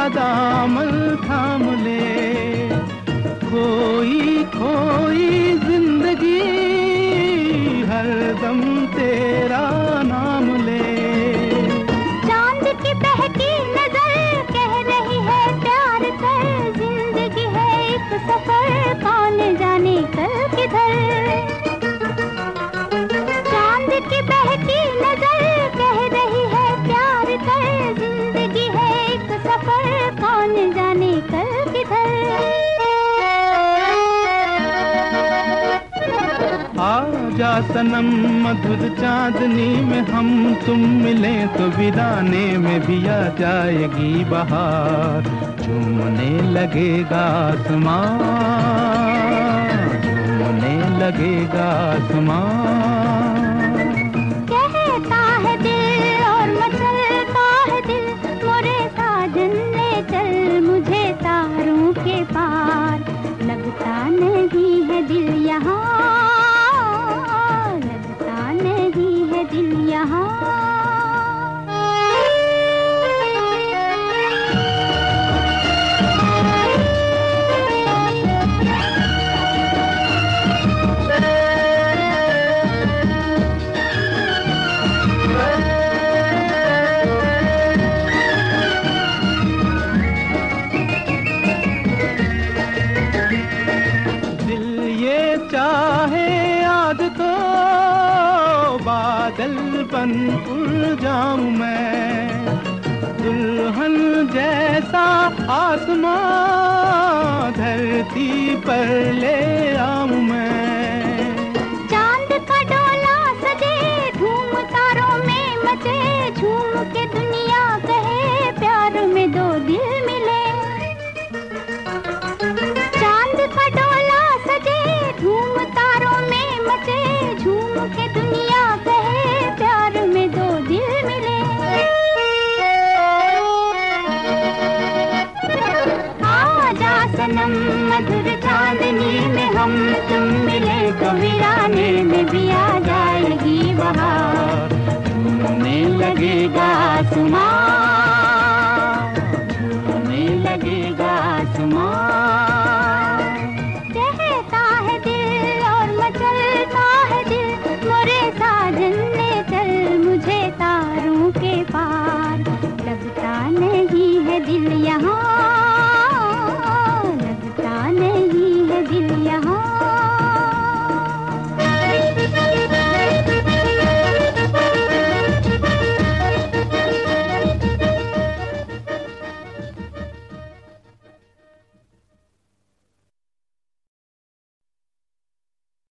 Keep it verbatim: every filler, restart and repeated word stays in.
दामन थाम ले, खोई खोई जिंदगी हरदम तेरा नाम ले। चांद की बहकी नजर कह रही है प्यार कर, जिंदगी है एक सफर कौन जाने कल किधर। चांद की बहकी नजर कह रही है प्यार कर, जिंदगी है एक सफर कौन जाने कल किधर। आजा सनम मधुर चांदनी में हम तुम मिले तो वीराने में भी आ जाएगी बहार, झूमने लगेगा आसमां, झूमने लगेगा आसमां। कहता है दिल और मचलता है दिल, मोरे साजन ले चल मुझे तारों के पार। लगता नहीं है दिल यहाँ, लगता नहीं है दिल यहाँ। चाहे आज तो बादल बन उड़ जाऊं मैं, दुल्हन जैसा आसमां धरती पर ले आऊं मैं। चांद का डोला सजे धूम तारों में मचे, झूम के दुनिया कहे प्यार में दो दिल मिले। चांद का डोला सजे धूम तारों में मचे, झूम के दुनिया कहे प्यार में दो दिल मिले। आजा सनम मधुर चांदनी में हम तुम मिले तो वीराने में भी आ जाएगी बहार, झूमने लगेगा आसमां।